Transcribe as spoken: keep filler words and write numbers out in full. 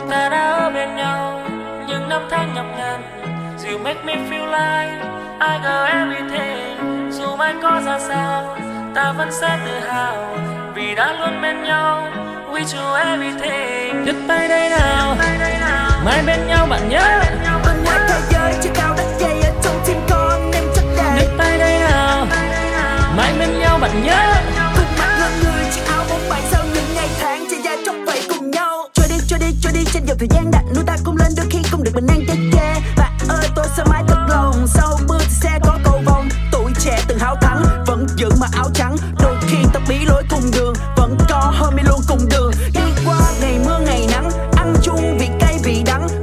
Ta đã ở bên nhau những năm tháng nhọc nhằn. You make me feel like I got everything. Dù mai có ra sao, ta vẫn sẽ tự hào vì đã luôn bên nhau. We do everything. Đứt tay đây nào, mai bên nhau bạn nhớ. Bên ngoài thế giới chiếc cao đất dày ở trong tim con em chắc đầy. Đứt tay đây nào, mai bên nhau bạn nhớ. Cùng mặt ngần người chiếc áo bóng bay sau những ngày tháng chạy dài trong vậy cùng nhau. Trôi đi trôi đi trôi đi trên dòng thời gian đặt nuôi ta cùng lên đôi khi không được bình an chê chê. Và ơi tôi sẽ mãi